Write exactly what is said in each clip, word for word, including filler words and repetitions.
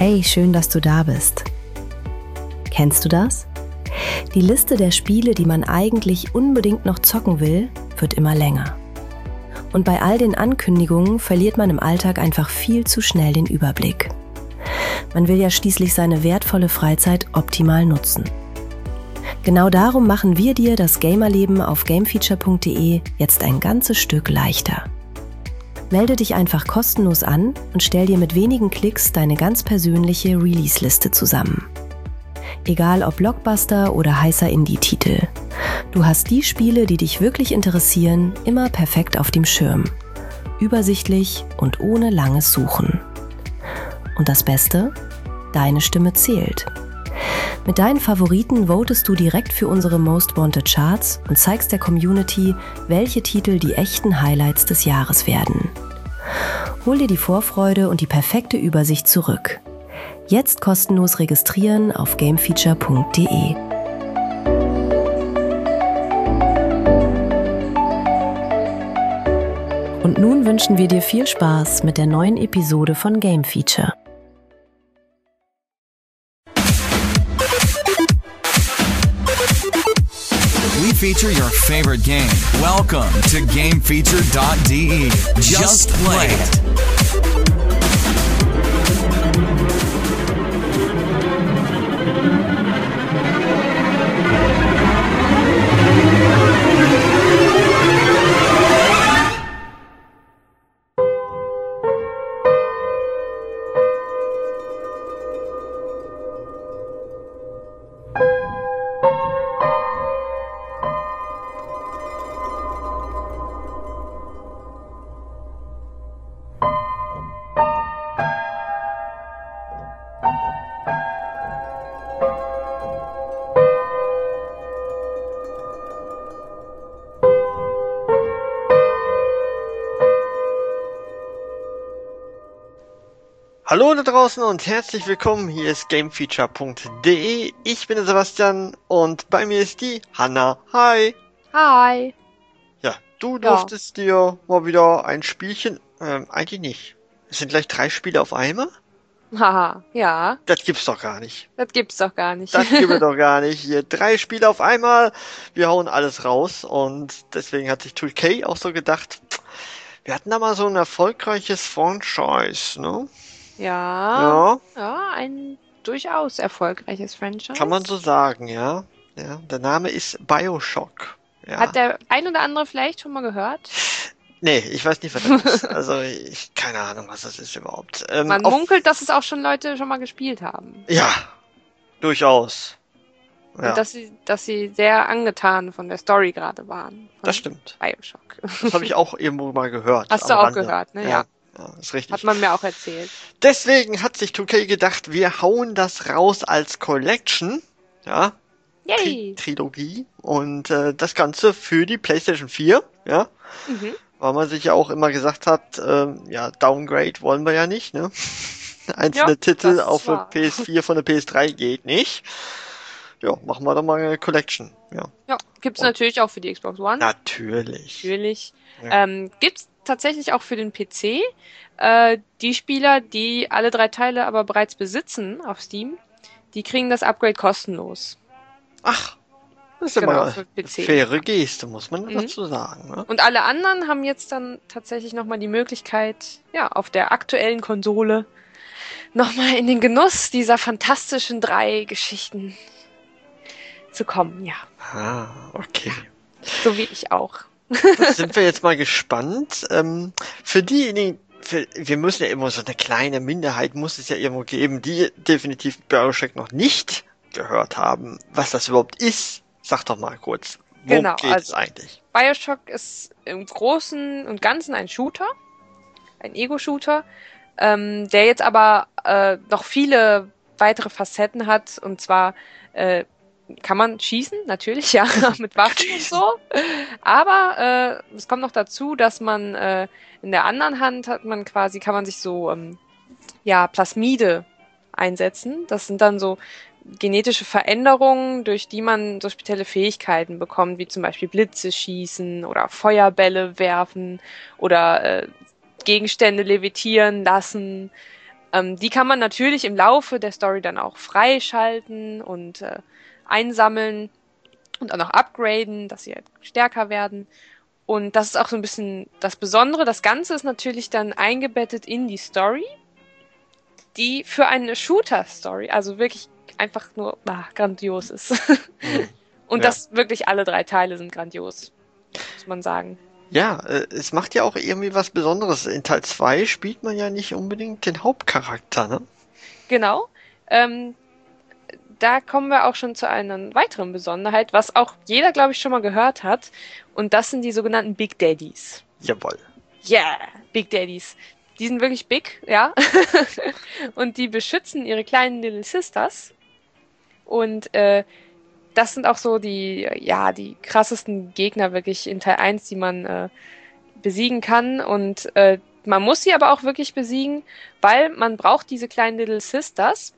Hey, schön, dass du da bist. Kennst du das? Die Liste der Spiele, die man eigentlich unbedingt noch zocken will, wird immer länger. Und bei all den Ankündigungen verliert man im Alltag einfach viel zu schnell den Überblick. Man will ja schließlich seine wertvolle Freizeit optimal nutzen. Genau darum machen wir dir das Gamerleben auf gamefeature punkt de jetzt ein ganzes Stück leichter. Melde dich einfach kostenlos an und stell dir mit wenigen Klicks deine ganz persönliche Release-Liste zusammen. Egal ob Blockbuster oder heißer Indie-Titel. Du hast die Spiele, die dich wirklich interessieren, immer perfekt auf dem Schirm. Übersichtlich und ohne langes Suchen. Und das Beste? Deine Stimme zählt. Mit deinen Favoriten votest du direkt für unsere Most Wanted Charts und zeigst der Community, welche Titel die echten Highlights des Jahres werden. Hol dir die Vorfreude und die perfekte Übersicht zurück. Jetzt kostenlos registrieren auf gamefeature punkt de. Und nun wünschen wir dir viel Spaß mit der neuen Episode von Game Feature. We feature your favorite game. Welcome to gamefeature dot de. Just play it. Hallo da draußen und herzlich willkommen, hier ist gamefeature punkt de, ich bin der Sebastian und bei mir ist die Hanna. Hi! Hi! Ja, du durftest ja. dir mal wieder ein Spielchen, ähm, eigentlich nicht. Es sind gleich drei Spiele auf einmal? Haha, ja. Das gibt's doch gar nicht. Das gibt's doch gar nicht. Das gibt es doch gar nicht. Hier drei Spiele auf einmal, wir hauen alles raus und deswegen hat sich zwei K auch so gedacht, wir hatten da mal so ein erfolgreiches Franchise, ne? Ja, Ja, ja, ein durchaus erfolgreiches Franchise. kann man so sagen, ja. Ja, der Name ist BioShock. Ja. Hat der ein oder andere vielleicht schon mal gehört? Nee, ich weiß nicht, was das ist. Also, ich, keine Ahnung, was das ist überhaupt. Ähm, Man auf, munkelt, dass es auch schon Leute schon mal gespielt haben. Ja, durchaus. Ja, Und dass sie, dass sie sehr angetan von der Story gerade waren. Von das stimmt. BioShock. Das habe ich auch irgendwo mal gehört. Hast am du auch Rande. gehört, ne? Ja. Ja. Ja, ist richtig. Hat man mir auch erzählt. Deswegen hat sich zwei K gedacht, wir hauen das raus als Collection. Ja. Yay! Tri- Trilogie. Und äh, das Ganze für die PlayStation vier. Ja. Mhm. Weil man sich ja auch immer gesagt hat, ähm, ja, Downgrade wollen wir ja nicht, ne? Einzelne Ja, Titel das auf der war. P S vier von der P S drei geht nicht. Ja, machen wir doch mal eine Collection. Ja. Ja, gibt's Und- natürlich auch für die Xbox One. Natürlich. Natürlich. Ja. Ähm, gibt's tatsächlich auch für den P C. Äh, die Spieler, die alle drei Teile aber bereits besitzen auf Steam, die kriegen das Upgrade kostenlos. Ach, das ist ja Genau, mal für eine P C. faire Geste, muss man Mhm. dazu sagen. Ne? Und alle anderen haben jetzt dann tatsächlich nochmal die Möglichkeit, ja, auf der aktuellen Konsole nochmal in den Genuss dieser fantastischen drei Geschichten zu kommen. Ja, Ah, okay. so wie ich auch. Da sind wir jetzt mal gespannt. Ähm, für diejenigen, für, wir müssen ja immer so eine kleine Minderheit, muss es ja irgendwo geben, die definitiv BioShock noch nicht gehört haben. Was das überhaupt ist, sag doch mal kurz. Worum Genau, geht's also- eigentlich? BioShock ist im Großen und Ganzen ein Shooter, ein Ego-Shooter, ähm, der jetzt aber äh, noch viele weitere Facetten hat. Und zwar äh, kann man schießen, natürlich, ja, mit Waffen und so. Aber äh, es kommt noch dazu, dass man äh, in der anderen Hand hat man quasi, kann man sich so ähm, ja Plasmide einsetzen. Das sind dann so genetische Veränderungen, durch die man so spezielle Fähigkeiten bekommt, wie zum Beispiel Blitze schießen oder Feuerbälle werfen oder äh, Gegenstände levitieren lassen. Ähm, die kann man natürlich im Laufe der Story dann auch freischalten und äh, einsammeln und auch noch upgraden, dass sie halt stärker werden. Und das ist auch so ein bisschen das Besondere. Das Ganze ist natürlich dann eingebettet in die Story, die für eine Shooter-Story, also wirklich einfach nur ah, grandios ist. Mhm. Und Ja. das wirklich alle drei Teile sind grandios, muss man sagen. Ja, äh, es macht ja auch irgendwie was Besonderes. In Teil zwei spielt man ja nicht unbedingt den Hauptcharakter, ne? Genau. Ähm, da kommen wir auch schon zu einer weiteren Besonderheit, was auch jeder, glaube ich, schon mal gehört hat. Und das sind die sogenannten Big Daddies. Jawohl. Yeah, Big Daddies. Die sind wirklich big, ja. Und die beschützen ihre kleinen Little Sisters. Und äh, das sind auch so die, ja, die krassesten Gegner wirklich in Teil eins, die man äh, besiegen kann. Und äh, man muss sie aber auch wirklich besiegen, weil man braucht diese kleinen Little Sisters,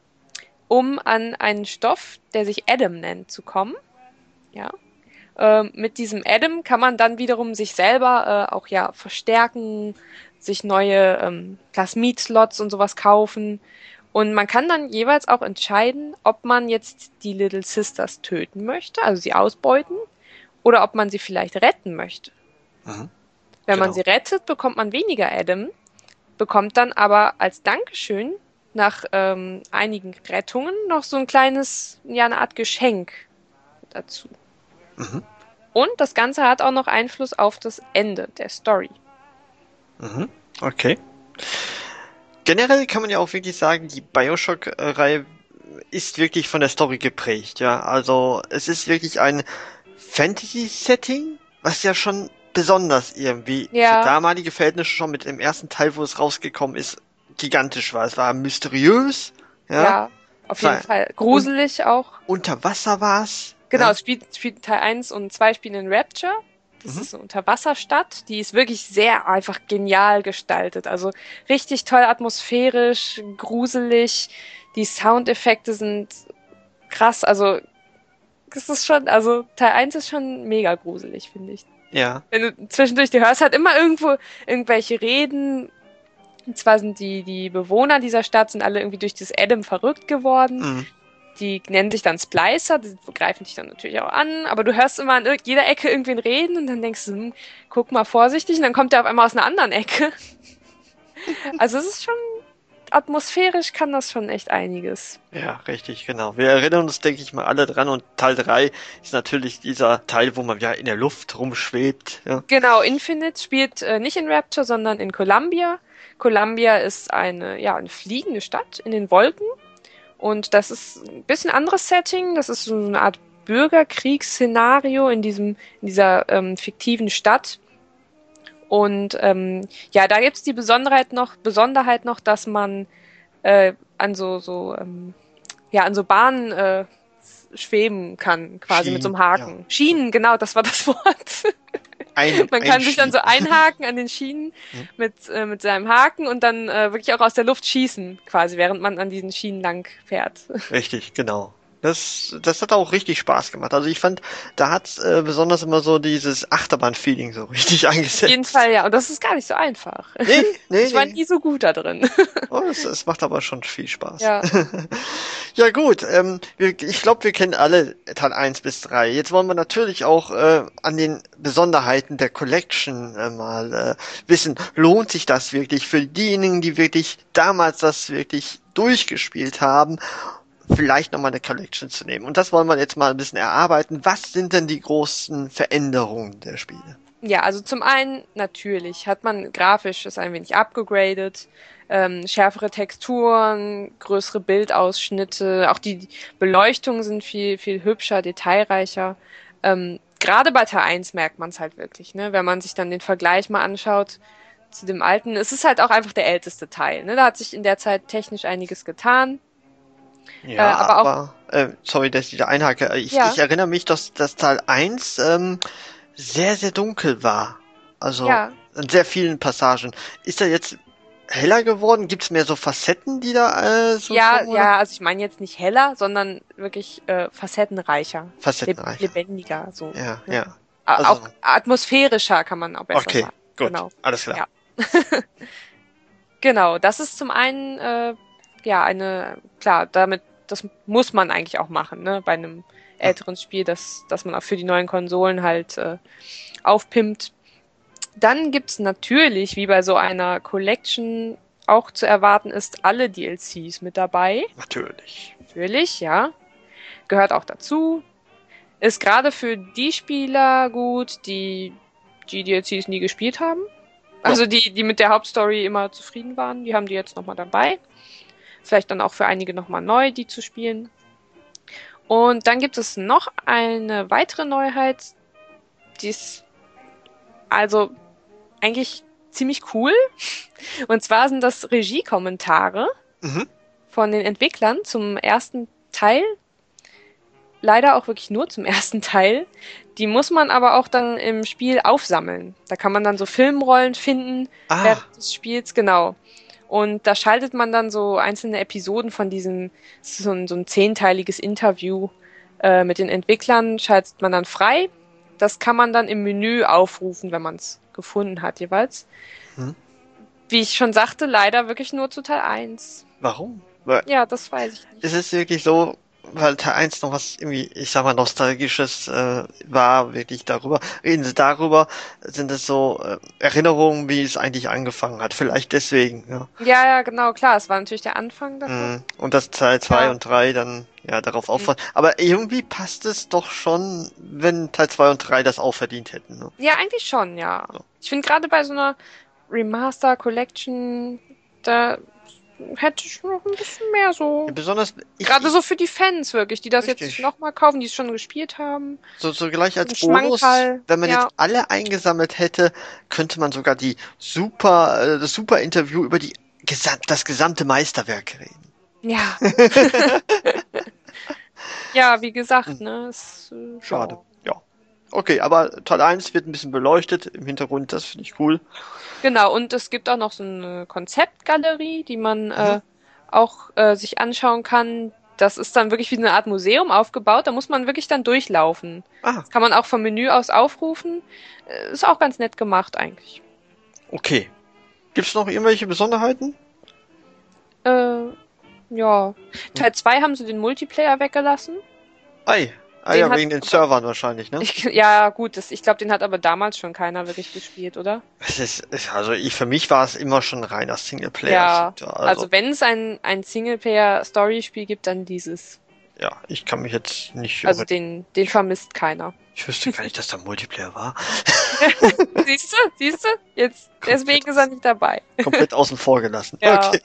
um an einen Stoff, der sich Adam nennt, zu kommen. Ja. Ähm, mit diesem Adam kann man dann wiederum sich selber äh, auch ja verstärken, sich neue ähm, Plasmid-Slots und sowas kaufen. Und man kann dann jeweils auch entscheiden, ob man jetzt die Little Sisters töten möchte, also sie ausbeuten, oder ob man sie vielleicht retten möchte. Mhm. Wenn man Genau. sie rettet, bekommt man weniger Adam, bekommt dann aber als Dankeschön nach ähm, einigen Rettungen noch so ein kleines, ja, eine Art Geschenk dazu. Mhm. Und das Ganze hat auch noch Einfluss auf das Ende der Story. Mhm. Okay. Generell kann man ja auch wirklich sagen, die Bioshock-Reihe ist wirklich von der Story geprägt, ja. Also es ist wirklich ein Fantasy-Setting, was ja schon besonders irgendwie Ja. für damalige Verhältnisse schon mit dem ersten Teil, wo es rausgekommen ist, gigantisch war. Es war mysteriös, ja. Ja, auf jeden War- Fall. Gruselig auch. Unter Wasser war's. Genau, ja. es spielt, spielt Teil eins und zwei spielen in Rapture. Das Mhm. ist eine Unterwasserstadt. Die ist wirklich sehr einfach genial gestaltet. Also richtig toll atmosphärisch, gruselig. Die Soundeffekte sind krass. Also das ist schon, also Teil eins ist schon mega gruselig, finde ich. Ja. Wenn du zwischendurch, du hörst halt immer irgendwo irgendwelche Reden. Und zwar sind die, die Bewohner dieser Stadt sind alle irgendwie durch das Adam verrückt geworden. Mhm. Die nennen sich dann Splicer, die greifen dich dann natürlich auch an, aber du hörst immer an irg- jeder Ecke irgendwen reden und dann denkst du, hm, guck mal vorsichtig und dann kommt der auf einmal aus einer anderen Ecke. Also es ist schon, atmosphärisch kann das schon echt einiges. Ja, richtig, genau. Wir erinnern uns, denke ich mal, alle dran und Teil drei ist natürlich dieser Teil, wo man ja in der Luft rumschwebt, ja. Genau, Infinite spielt äh, nicht in Rapture, sondern in Columbia. Columbia ist eine, ja, eine fliegende Stadt in den Wolken. Und das ist ein bisschen anderes Setting. Das ist so eine Art Bürgerkriegsszenario in diesem, in dieser ähm, fiktiven Stadt. Und ähm, ja, da gibt's die Besonderheit noch, Besonderheit noch, dass man äh, an so, so ähm, ja, an so Bahnen äh, schweben kann, quasi mit so einem Schienen, Haken. ja. Schienen, genau, das war das Wort. Ein, Man kann sich dann so einschieben. einhaken an den Schienen Hm. mit, äh, mit seinem Haken und dann äh, wirklich auch aus der Luft schießen, quasi, während man an diesen Schienen lang fährt. Richtig, genau. Das, das hat auch richtig Spaß gemacht. Also ich fand, da hat äh, besonders immer so dieses Achterbahn-Feeling so richtig Auf eingesetzt. jeden Fall, ja. Und das ist gar nicht so einfach. Nee, nee, Ich war nee. nie so gut da drin. Oh, es, es macht aber schon viel Spaß. Ja. Ja gut, ähm, wir, ich glaube, wir kennen alle Teil eins bis drei. Jetzt wollen wir natürlich auch äh, an den Besonderheiten der Collection äh, mal äh, wissen, lohnt sich das wirklich für diejenigen, die wirklich damals das wirklich durchgespielt haben, vielleicht nochmal eine Collection zu nehmen. Und das wollen wir jetzt mal ein bisschen erarbeiten. Was sind denn die großen Veränderungen der Spiele? Ja, also zum einen natürlich hat man grafisch es ein wenig abgegradet, ähm, schärfere Texturen, größere Bildausschnitte, auch die Beleuchtungen sind viel, viel hübscher, detailreicher. Ähm, gerade bei Teil eins merkt man es halt wirklich, ne? Wenn man sich dann den Vergleich mal anschaut zu dem alten. Es ist halt auch einfach der älteste Teil, ne? Da hat sich in der Zeit technisch einiges getan. Ja, Äh, aber auch- aber, äh, sorry, dass ich da einhake. Ich, Ja. ich erinnere mich, dass das Teil eins ähm, sehr, sehr dunkel war. Also Ja. in sehr vielen Passagen. Ist er jetzt heller geworden? Gibt es mehr so Facetten, die da äh, so Ja, kommen, oder? ja, also ich meine jetzt nicht heller, sondern wirklich äh, facettenreicher, leb Facettenreich. lebendiger, so. Ja, ne? ja. A- Also- auch atmosphärischer kann man auch besser Okay, sagen. gut. Genau. Alles klar. Ja. Genau, das ist zum einen, äh, ja, eine, klar, damit, das muss man eigentlich auch machen, ne, bei einem älteren Spiel, dass, dass man auch für die neuen Konsolen halt äh, aufpimpt. Dann gibt's natürlich, wie bei so einer Collection auch zu erwarten ist, alle D L Cs mit dabei. Natürlich. Natürlich, ja. Gehört auch dazu. Ist gerade für die Spieler gut, die die D L Cs nie gespielt haben. Also die, die mit der Hauptstory immer zufrieden waren, die haben die jetzt nochmal dabei. Vielleicht dann auch für einige nochmal neu, die zu spielen. Und dann gibt es noch eine weitere Neuheit, die ist also eigentlich ziemlich cool. Und zwar sind das Regiekommentare Mhm. von den Entwicklern zum ersten Teil. Leider auch wirklich nur zum ersten Teil. Die muss man aber auch dann im Spiel aufsammeln. Da kann man dann so Filmrollen finden Ah. während des Spiels, genau. Und da schaltet man dann so einzelne Episoden von diesem, so ein, so ein zehnteiliges Interview äh, mit den Entwicklern, schaltet man dann frei. Das kann man dann im Menü aufrufen, wenn man es gefunden hat jeweils. Hm. Wie ich schon sagte, leider wirklich nur zu Teil eins. Warum? Weil Ja, das weiß ich nicht. ist es wirklich so, weil Teil eins noch was irgendwie, ich sag mal, Nostalgisches äh, war, wirklich darüber. Reden Sie darüber, sind es so äh, Erinnerungen, wie es eigentlich angefangen hat. Vielleicht deswegen, ja. Ja, ja, genau, klar. Es war natürlich der Anfang davon. Mhm. Und dass Teil zwei Ja. und drei dann ja darauf aufbauen. Aber irgendwie passt es doch schon, wenn Teil zwei und drei das auch verdient hätten. Ne? Ja, eigentlich schon, ja. Ja. Ich finde gerade bei so einer Remaster Collection, da hätte ich noch ein bisschen mehr so. Besonders ich, Gerade ich, so für die Fans wirklich, die das Richtig. jetzt nochmal kaufen, die es schon gespielt haben. so, so gleich als Ein Bonus, Schmankerl, wenn man ja. jetzt alle eingesammelt hätte, könnte man sogar die super, äh, das super Interview über die gesam das gesamte Meisterwerk reden. Ja. Ja, wie gesagt, ne? Es, äh, Schade. Ja. Ja. Okay, aber Teil eins wird ein bisschen beleuchtet im Hintergrund, das finde ich cool. Genau, und es gibt auch noch so eine Konzeptgalerie, die man Mhm. äh, auch äh, sich anschauen kann. Das ist dann wirklich wie eine Art Museum aufgebaut. Da muss man wirklich dann durchlaufen. Ah, Das kann man auch vom Menü aus aufrufen. Äh, Ist auch ganz nett gemacht eigentlich. okay. Gibt's noch irgendwelche Besonderheiten? Äh, ja. Teil zwei haben sie den Multiplayer weggelassen. Ei. Ah Den ja, hat- wegen den Servern wahrscheinlich, ne? Ich, ja, gut, das, ich glaube, den hat aber damals schon keiner wirklich gespielt, oder? Es ist, es- also ich, für mich war es immer schon reiner Singleplayer. Ja, Also, also wenn es ein, ein Singleplayer-Story-Spiel gibt, dann dieses. ja, ich kann mich jetzt nicht, Also den, den vermisst keiner. ich wüsste gar nicht, dass da Multiplayer war. Siehst du? Siehst du? Jetzt, deswegen ist er nicht dabei. Komplett außen vor gelassen. Ja. Okay.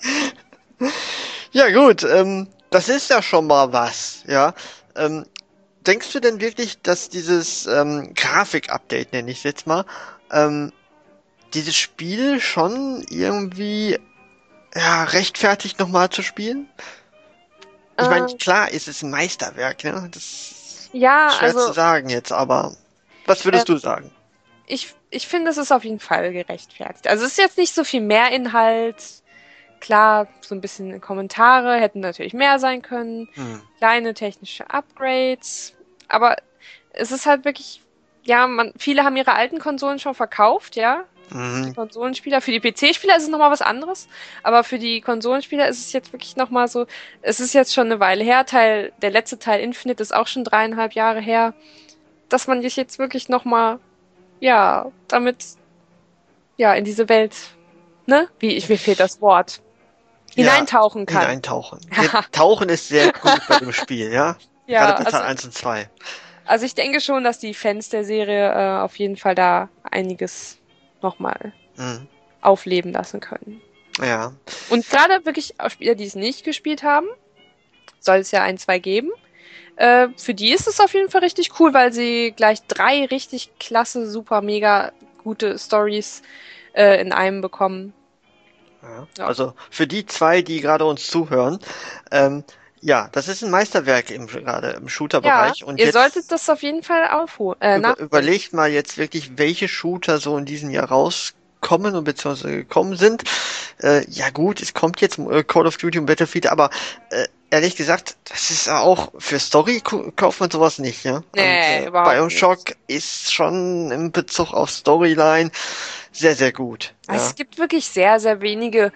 Ja, gut, ähm, das ist ja schon mal was, ja. Ähm, denkst du denn wirklich, dass dieses ähm, Grafik-Update, nenne ich es jetzt mal, ähm, dieses Spiel schon irgendwie ja, rechtfertigt nochmal zu spielen? Ich meine, Ähm, klar ist es ein Meisterwerk, ne? Das Ja, ist schwer also zu sagen jetzt, aber was würdest Ähm, du sagen? ich, ich finde, es ist auf jeden Fall gerechtfertigt. Also es ist jetzt nicht so viel mehr Inhalt. Klar, so ein bisschen Kommentare hätten natürlich mehr sein können. Hm. Kleine technische Upgrades. Aber es ist halt wirklich, ja, man, viele haben ihre alten Konsolen schon verkauft, ja. Mhm. Konsolenspieler. Für die P C-Spieler ist es nochmal was anderes. Aber für die Konsolenspieler ist es jetzt wirklich nochmal so, es ist jetzt schon eine Weile her. Teil, der letzte Teil Infinite ist auch schon dreieinhalb Jahre her. Dass man sich jetzt wirklich nochmal, ja, damit, ja, in diese Welt, ne? Wie, ich, mir fehlt das Wort. Ja, Hineintauchen kann. Hineintauchen. Tauchen ist sehr gut bei dem Spiel, ja? Ja, Gerade bei Teil also, eins und zwei. also ich denke schon, dass die Fans der Serie äh, auf jeden Fall da einiges nochmal Mhm. aufleben lassen können. Ja. Und gerade wirklich auch Spieler, die es nicht gespielt haben, soll es ja ein, zwei geben. Äh, für die ist es auf jeden Fall richtig cool, weil sie gleich drei richtig klasse, super, mega gute Stories äh, in einem bekommen. Ja. Ja. Also für die zwei, die gerade uns zuhören, ähm, ja, das ist ein Meisterwerk im, gerade im Ja, Shooter-Bereich. Und ihr jetzt solltet das auf jeden Fall aufholen. Äh, über, nach überlegt mal jetzt wirklich, welche Shooter so in diesem Jahr rauskommen und beziehungsweise gekommen sind. Äh, ja gut, es kommt jetzt äh, Call of Duty und Battlefield, aber äh, ehrlich gesagt, das ist auch für Story ko- kauft man sowas nicht, ja. Nee, und, äh, überhaupt Bioshock ist schon im Bezug auf Storyline sehr, sehr gut. Ja. Also es gibt wirklich sehr, sehr wenige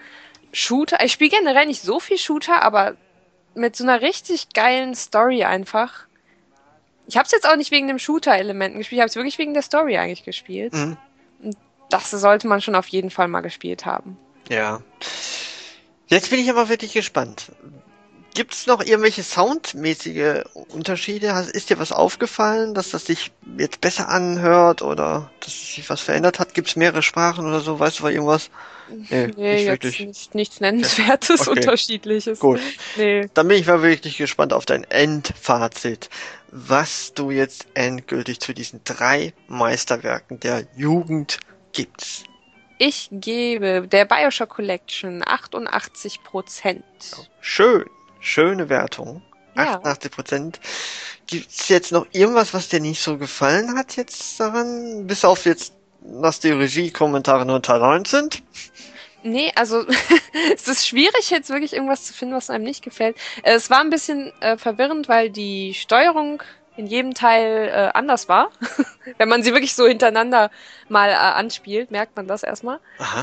Shooter. Ich spiele generell nicht so viel Shooter, aber mit so einer richtig geilen Story einfach. Ich habe es jetzt auch nicht wegen dem Shooter-Elementen gespielt, ich habe es wirklich wegen der Story eigentlich gespielt. Mhm. Und das sollte man schon auf jeden Fall mal gespielt haben. Ja. Jetzt bin ich aber wirklich gespannt. Gibt es noch irgendwelche soundmäßige Unterschiede? Hast- Ist dir was aufgefallen, dass das sich jetzt besser anhört oder dass sich was verändert hat? Gibt es mehrere Sprachen oder so? Weißt du mal irgendwas? Nee, Nee, nicht jetzt wirklich. nicht, nichts Nennenswertes, Okay. Unterschiedliches. Gut. Nee. Dann bin ich mal wirklich gespannt auf dein Endfazit, was du jetzt endgültig zu diesen drei Meisterwerken der Jugend gibst. Ich gebe der Bioshock Collection achtundachtzig Prozent. Schön, schöne Wertung. Ja. achtundachtzig Prozent. Gibt es jetzt noch irgendwas, was dir nicht so gefallen hat jetzt daran? Bis auf jetzt, dass die Regie-Kommentare nur Teil eins sind? Nee, also es ist schwierig, jetzt wirklich irgendwas zu finden, was einem nicht gefällt. Äh, Es war ein bisschen äh, verwirrend, weil die Steuerung in jedem Teil äh, anders war. Wenn man sie wirklich so hintereinander mal äh, anspielt, merkt man das erstmal. Aha.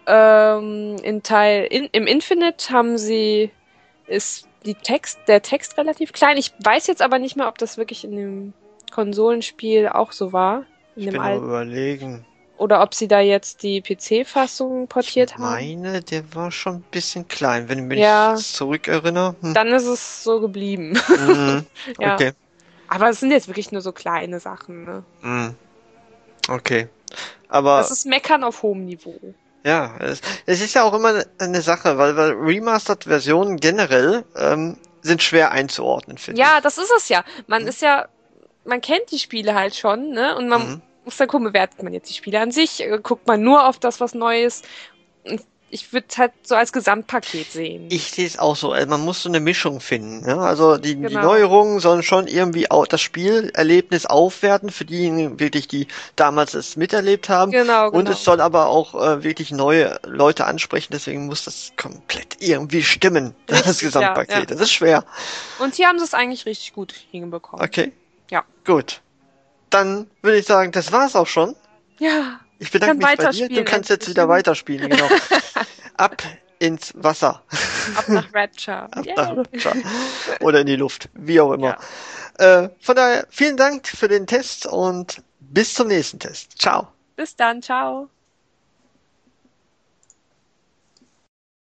Ähm, in Teil in, im Infinite haben sie ist die Text der Text relativ klein. Ich weiß jetzt aber nicht mehr, ob das wirklich in dem Konsolenspiel auch so war, in Ich dem bin am alten, überlegen. oder ob sie da jetzt die P C-Fassung portiert Ich haben. meine, der war schon ein bisschen klein, wenn ich mich Ja. jetzt zurückerinnere. Hm. Dann ist es so geblieben. Mhm. Ja. Okay. Aber es sind jetzt wirklich nur so kleine Sachen. Ne? Mhm. Okay. Aber Das ist Meckern auf hohem Niveau. ja, es, es ist ja auch immer eine Sache, weil, weil Remastered-Versionen generell ähm, sind schwer einzuordnen, finde Ja, ich. das ist es ja. Man ist ja, man kennt die Spiele halt schon, ne? Und man Mhm. muss dann gucken, bewertet man jetzt die Spiele an sich, äh, guckt man nur auf das, was neu ist. Und ich würde es halt so als Gesamtpaket sehen. Ich sehe es auch so. Also man muss so eine Mischung finden. Ja? Also die, die Genau. Neuerungen sollen schon irgendwie auch das Spielerlebnis aufwerten für diejenigen wirklich, die damals es miterlebt haben. Genau, Und genau. es soll aber auch äh, wirklich neue Leute ansprechen. Deswegen muss das komplett irgendwie stimmen, das Richtig, Gesamtpaket. ja, ja. Das ist schwer. Und hier haben sie es eigentlich richtig gut hinbekommen. Okay, Ja. gut. Dann würde ich sagen, das war's auch schon. Ja. Ich bedanke Kann mich bei dir. Du weiterspielen kannst jetzt endlich. wieder weiterspielen, genau. Ab ins Wasser. Ab nach Rapture. Ab Yay. nach Rapture. Oder in die Luft. Wie auch immer. Äh, von daher, vielen Dank für den Test und bis zum nächsten Test. Ciao. Bis dann, ciao.